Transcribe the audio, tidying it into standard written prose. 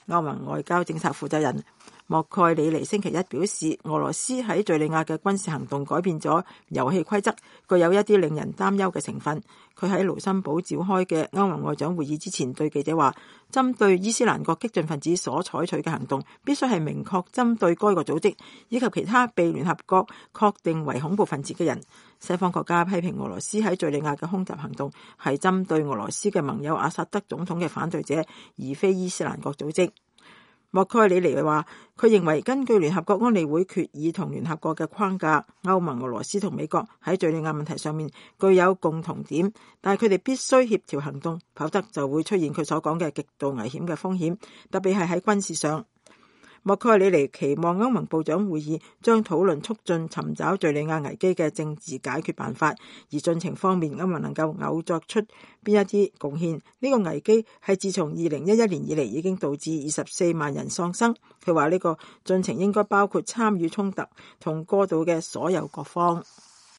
歐盟外交政策負責人莫蓋里尼星期一表示，俄羅斯喺敘利亞嘅軍事行動改變咗遊戲規則，具有一啲令人擔憂嘅成分。佢喺盧森堡召開嘅歐盟外長會議之前對記者話，針對伊斯蘭國激進分子所採取嘅行動必須係明確針對該個組織以及其他被聯合國確定為恐怖分子嘅人。西方國家批評俄羅斯喺敘利亞嘅空襲行動係針對俄羅斯嘅盟友阿薩德總統嘅反對者，而非伊斯蘭國組織。莫蓋里尼話，佢認為根據聯合國安理會決議同聯合國嘅框架，歐盟、俄羅斯同美國喺敘利亞問題上面具有共同點，但係佢哋必須協調行動，否則就會出現佢所講嘅極度危險嘅風險，特別係喺軍事上。莫蓋里尼期望歐盟部長會議將討論促進尋找敘利亞危機嘅政治解決辦法，而進程方面歐盟能夠偶作出邊一啲貢獻。呢個危機係自從2011年以嚟已經導致24萬人喪生。佢話呢個進程應該包括參與衝突同過渡嘅所有各方。